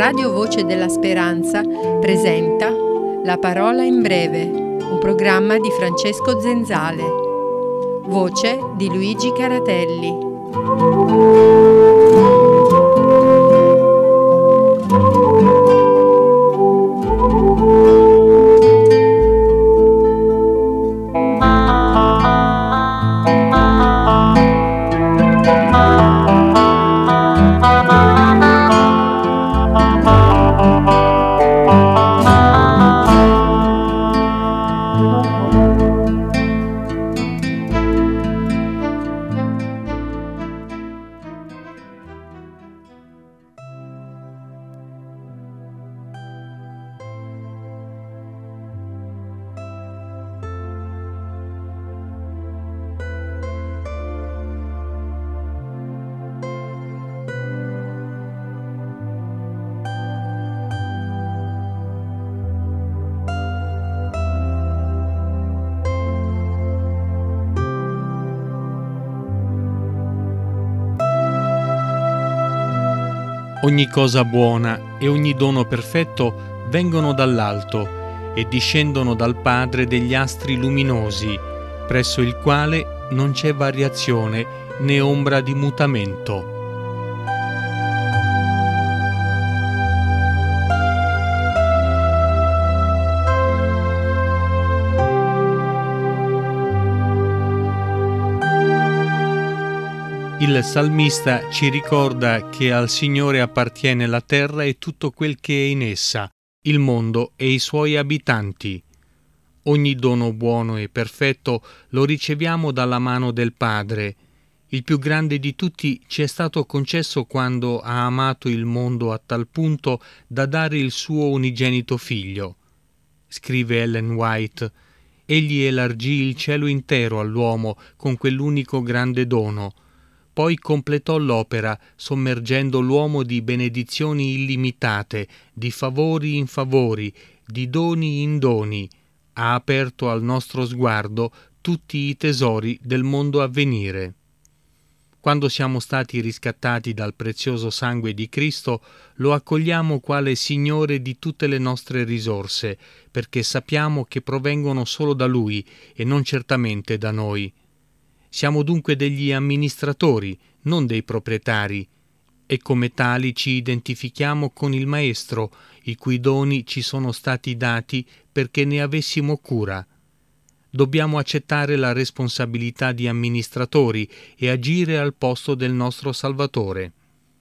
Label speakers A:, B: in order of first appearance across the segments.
A: Radio Voce della Speranza presenta La Parola in Breve, un programma di Francesco Zenzale. Voce di Luigi Caratelli.
B: Ogni cosa buona e ogni dono perfetto vengono dall'alto e discendono dal Padre degli astri luminosi, presso il quale non c'è variazione né ombra di mutamento. Il salmista ci ricorda che al Signore appartiene la terra e tutto quel che è in essa, il mondo e i suoi abitanti. Ogni dono buono e perfetto lo riceviamo dalla mano del Padre. Il più grande di tutti ci è stato concesso quando ha amato il mondo a tal punto da dare il suo unigenito figlio. Scrive Ellen White: egli elargì il cielo intero all'uomo con quell'unico grande dono. Poi completò l'opera sommergendo l'uomo di benedizioni illimitate, di favori in favori, di doni in doni. Ha aperto al nostro sguardo tutti i tesori del mondo a venire. Quando siamo stati riscattati dal prezioso sangue di Cristo, lo accogliamo quale Signore di tutte le nostre risorse, perché sappiamo che provengono solo da Lui e non certamente da noi. Siamo dunque degli amministratori, non dei proprietari, e come tali ci identifichiamo con il Maestro, i cui doni ci sono stati dati perché ne avessimo cura. Dobbiamo accettare la responsabilità di amministratori e agire al posto del nostro Salvatore.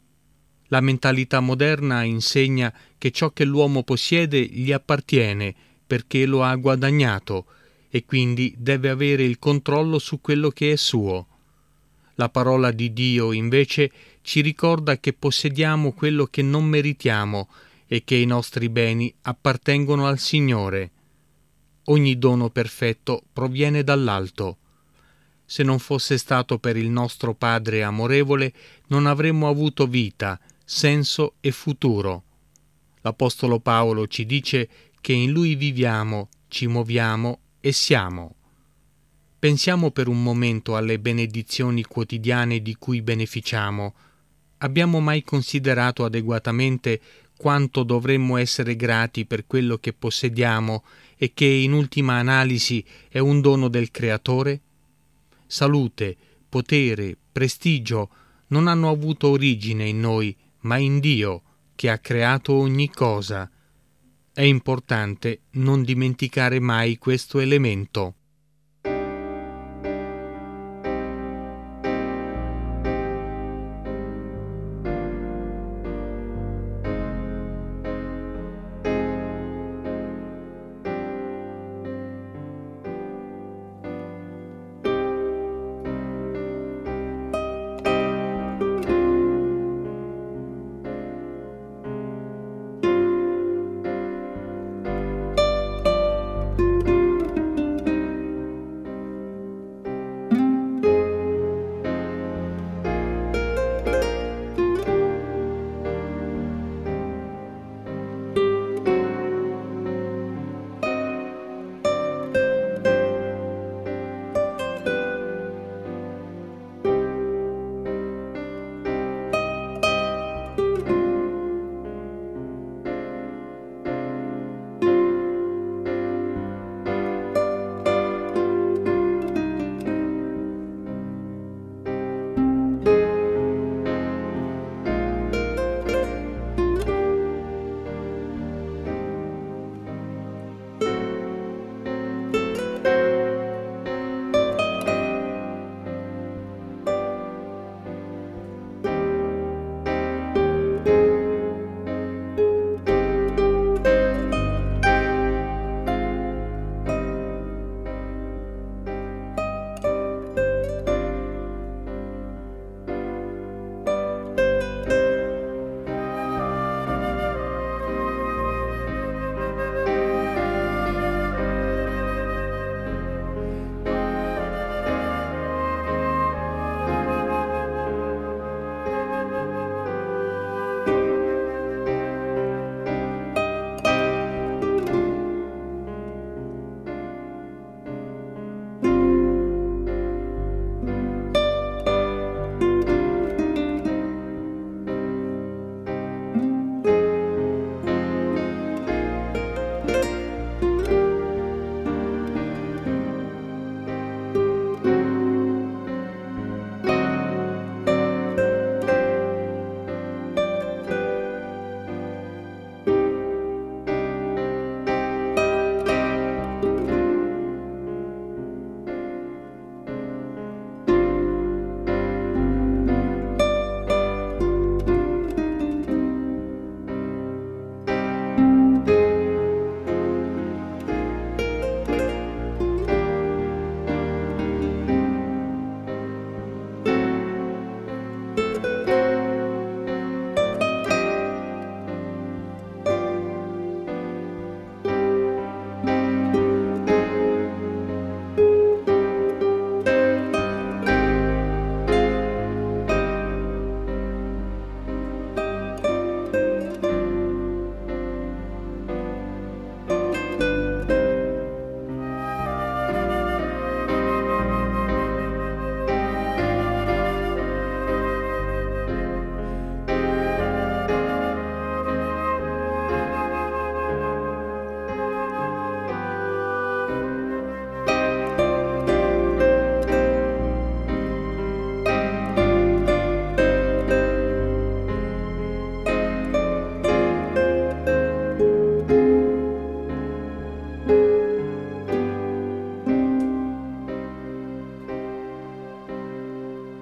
B: La mentalità moderna insegna che ciò che l'uomo possiede gli appartiene perché lo ha guadagnato, e quindi deve avere il controllo su quello che è suo. La parola di Dio, invece, ci ricorda che possediamo quello che non meritiamo e che i nostri beni appartengono al Signore. Ogni dono perfetto proviene dall'alto. Se non fosse stato per il nostro Padre amorevole, non avremmo avuto vita, senso e futuro. L'Apostolo Paolo ci dice che in Lui viviamo, ci muoviamo e siamo. Pensiamo per un momento alle benedizioni quotidiane di cui beneficiamo. Abbiamo mai considerato adeguatamente quanto dovremmo essere grati per quello che possediamo e che in ultima analisi è un dono del Creatore? Salute, potere, prestigio non hanno avuto origine in noi, ma in Dio, che ha creato ogni cosa. È importante non dimenticare mai questo elemento.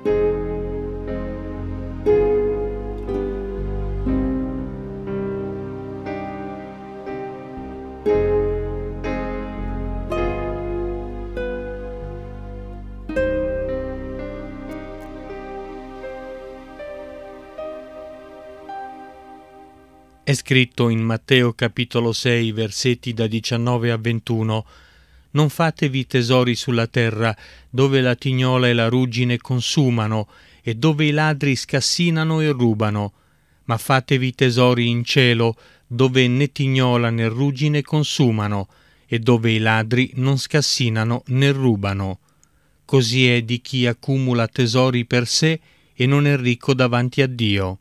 B: È scritto in Matteo capitolo 6, versetti da 19 a 21: «Non fatevi tesori sulla terra, dove la tignola e la ruggine consumano, e dove i ladri scassinano e rubano, ma fatevi tesori in cielo, dove né tignola né ruggine consumano, e dove i ladri non scassinano né rubano. Così è di chi accumula tesori per sé e non è ricco davanti a Dio».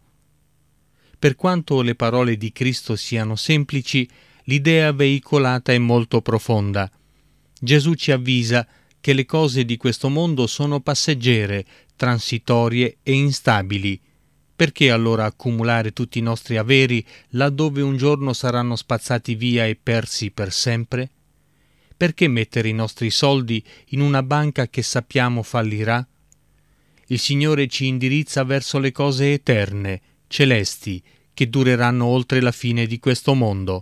B: Per quanto le parole di Cristo siano semplici, l'idea veicolata è molto profonda. Gesù ci avvisa che le cose di questo mondo sono passeggere, transitorie e instabili. Perché allora accumulare tutti i nostri averi laddove un giorno saranno spazzati via e persi per sempre? Perché mettere i nostri soldi in una banca che sappiamo fallirà? Il Signore ci indirizza verso le cose eterne, celesti, che dureranno oltre la fine di questo mondo.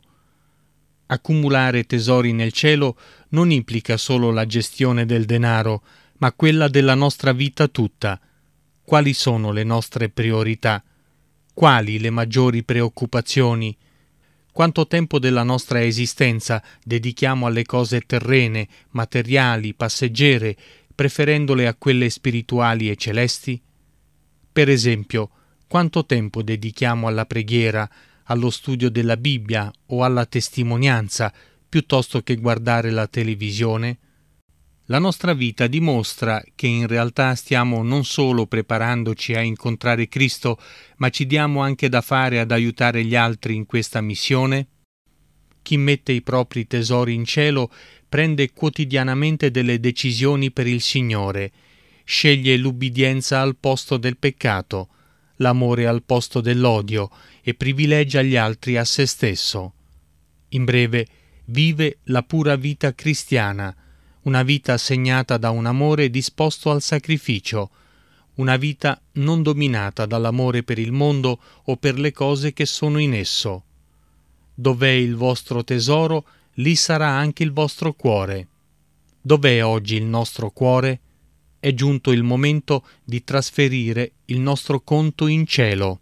B: Accumulare tesori nel cielo non implica solo la gestione del denaro, ma quella della nostra vita tutta. Quali sono le nostre priorità? Quali le maggiori preoccupazioni? Quanto tempo della nostra esistenza dedichiamo alle cose terrene, materiali, passeggere, preferendole a quelle spirituali e celesti? Per esempio, quanto tempo dedichiamo alla preghiera, allo studio della Bibbia o alla testimonianza, piuttosto che guardare la televisione? La nostra vita dimostra che in realtà stiamo non solo preparandoci a incontrare Cristo, ma ci diamo anche da fare ad aiutare gli altri in questa missione? Chi mette i propri tesori in cielo prende quotidianamente delle decisioni per il Signore, sceglie l'ubbidienza al posto del peccato, l'amore al posto dell'odio e privilegia gli altri a se stesso. In breve, vive la pura vita cristiana, una vita segnata da un amore disposto al sacrificio, una vita non dominata dall'amore per il mondo o per le cose che sono in esso. Dov'è il vostro tesoro, lì sarà anche il vostro cuore. Dov'è oggi il nostro cuore? È giunto il momento di trasferire il nostro conto in cielo.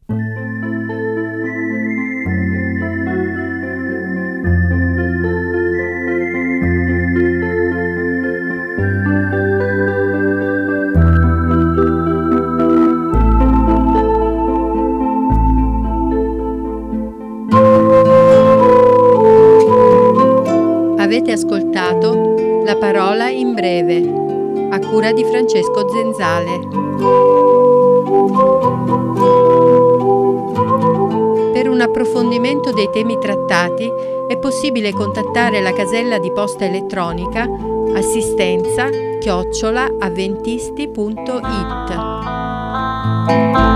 A: Avete ascoltato La parola in breve, a cura di Francesco Zenzale. Per un approfondimento dei temi trattati è possibile contattare la casella di posta elettronica assistenza@avventisti.it.